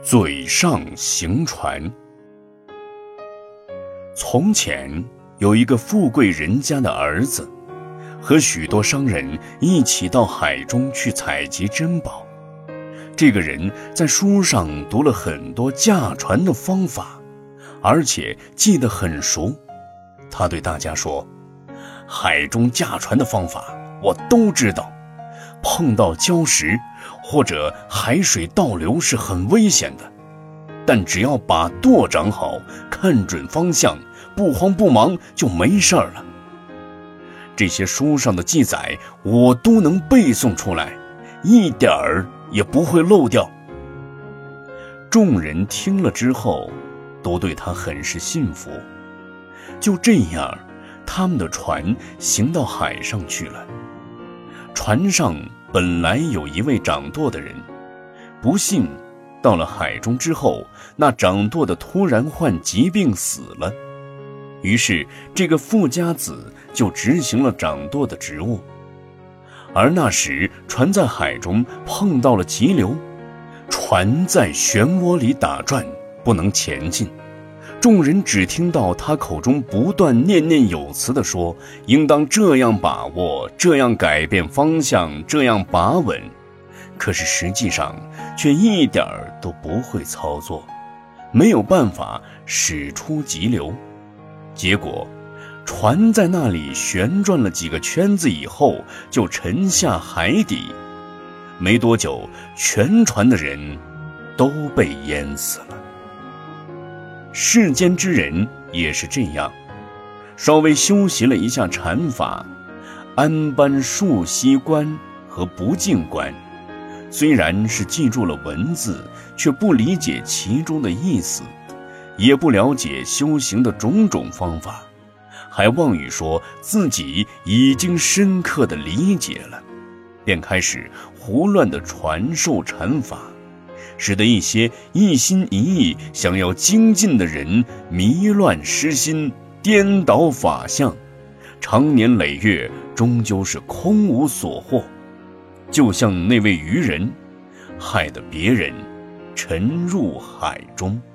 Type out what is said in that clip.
嘴上行船。从前有一个富贵人家的儿子，和许多商人一起到海中去采集珍宝。这个人在书上读了很多驾船的方法，而且记得很熟。他对大家说，海中驾船的方法我都知道，碰到礁石或者海水倒流是很危险的，但只要把舵掌好，看准方向，不慌不忙就没事了。这些书上的记载我都能背诵出来，一点儿也不会漏掉。众人听了之后都对他很是信服。就这样，他们的船行到海上去了。船上本来有一位掌舵的人，不幸到了海中之后，那掌舵的突然患疾病死了。于是这个富家子就执行了掌舵的职务。而那时船在海中碰到了急流，船在漩涡里打转，不能前进。众人只听到他口中不断念念有词地说，应当这样把握，这样改变方向，这样把稳。可是实际上却一点儿都不会操作，没有办法驶出急流。结果船在那里旋转了几个圈子以后，就沉下海底。没多久，全船的人都被淹死了。世间之人也是这样，稍微修习了一下禅法，安般数息观和不净观，虽然是记住了文字，却不理解其中的意思，也不了解修行的种种方法，还妄语说自己已经深刻地理解了，便开始胡乱地传授禅法，使得一些一心一意想要精进的人迷乱失心，颠倒法相，长年累月终究是空无所获。就像那位渔人，害得别人沉入海中。